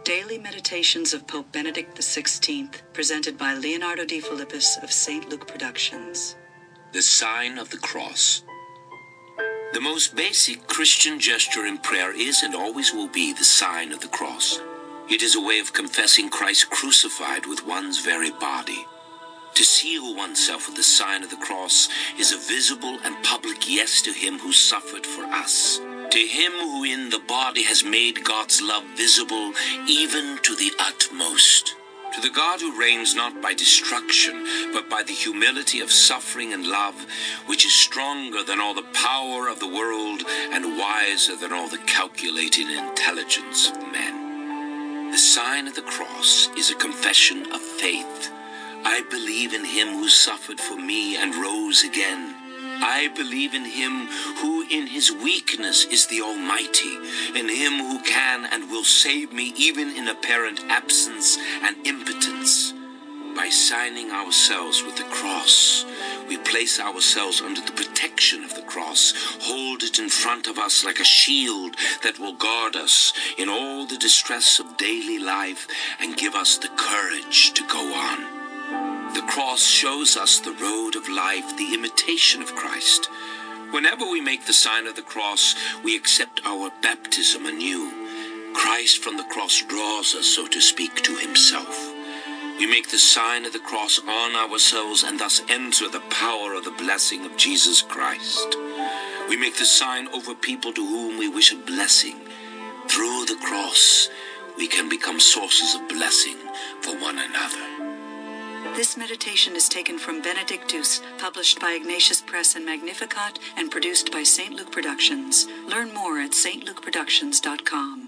Daily Meditations of Pope Benedict XVI, presented by Leonardo D. Philippus of St. Luke Productions. The Sign of the Cross. The most basic Christian gesture in prayer is and always will be the sign of the cross. It is a way of confessing Christ crucified with one's very body. To seal oneself with the sign of the cross is a visible and public yes to him who suffered for us. To him who in the body has made God's love visible even to the utmost. To the God who reigns not by destruction, but by the humility of suffering and love, which is stronger than all the power of the world and wiser than all the calculating intelligence of men. The sign of the cross is a confession of faith. I believe in him who suffered for me and rose again. I believe in him who in his weakness is the Almighty, in him who can and will save me even in apparent absence and impotence. By signing ourselves with the cross, we place ourselves under the protection of the cross, hold it in front of us like a shield that will guard us in all the distress of daily life and give us the courage to go on. The cross shows us the road of life, the imitation of Christ. Whenever we make the sign of the cross, we accept our baptism anew. Christ from the cross draws us, so to speak, to himself. We make the sign of the cross on ourselves and thus enter the power of the blessing of Jesus Christ. We make the sign over people to whom we wish a blessing. Through the cross, we can become sources of blessing for one another. This meditation is taken from Benedictus, published by Ignatius Press and Magnificat, and produced by St. Luke Productions. Learn more at stlukeproductions.com.